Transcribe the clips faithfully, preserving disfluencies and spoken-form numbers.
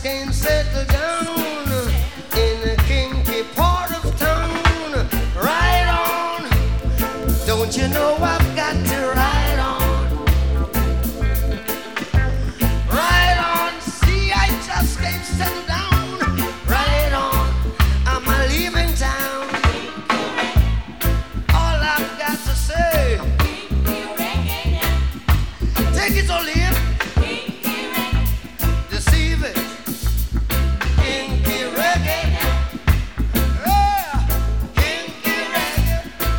can't settle down in a kinky part of town. Ride on, don't you know I've got to ride on? Ride on, see I just can't settle down. Ride on, I'm a leaving town. All I've got to say, take it or leave it. Deceive it. Kinky reggae. Yeah. Kinky reggae.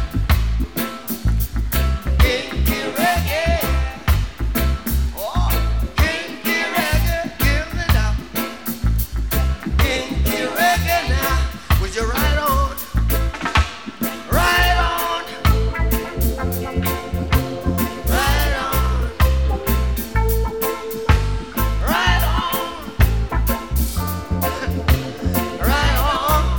Kinky reggae. Oh, kinky reggae. Give it up. Kinky reggae now. Would you ride on? Ride on. Ride on. Ride on. Ride on.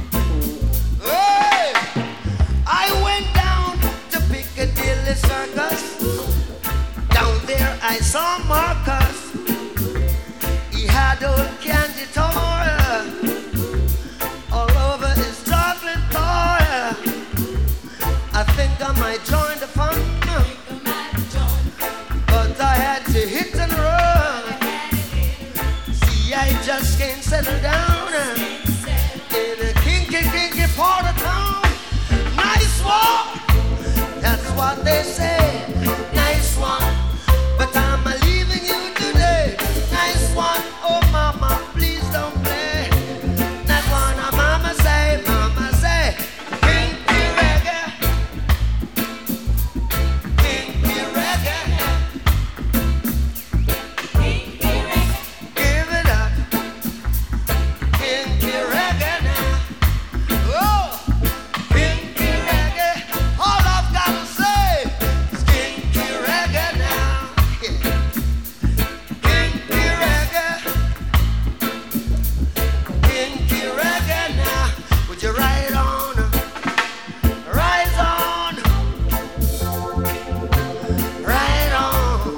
Hey! I went down to Piccadilly Circus. Down there I saw Marcus. He had old candy toy all over his chocolate toy. I think I might join the fun, but I had to hit and run. See, I just can't settle down in a kinky, kinky part of town. Nice one, that's what they say. Nice one, but I'm leaving you today. Nice one, oh mama, please don't play. That one, oh mama say, mama say. Kinky reggae, kinky reggae. Give it up. Kinky reggae now. Oh, kinky reggae. All I've got to say is kinky reggae now. Yeah. Kinky reggae. Kinky reggae now. Would you ride on? Rise on. Ride on.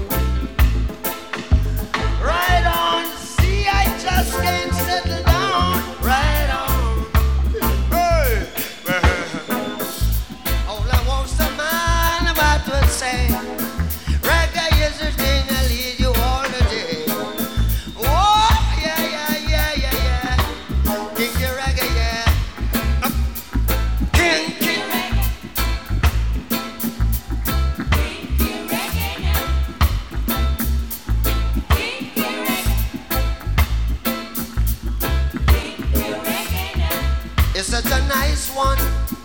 Ride on. See, I just can't settle down. Ride on. Hey. All I want's the man about to say. Reggae is the thing that lead you all the day. Oh, yeah, yeah, yeah, yeah, yeah. Kinky reggae, yeah. Up. Kinky. It's such a nice one.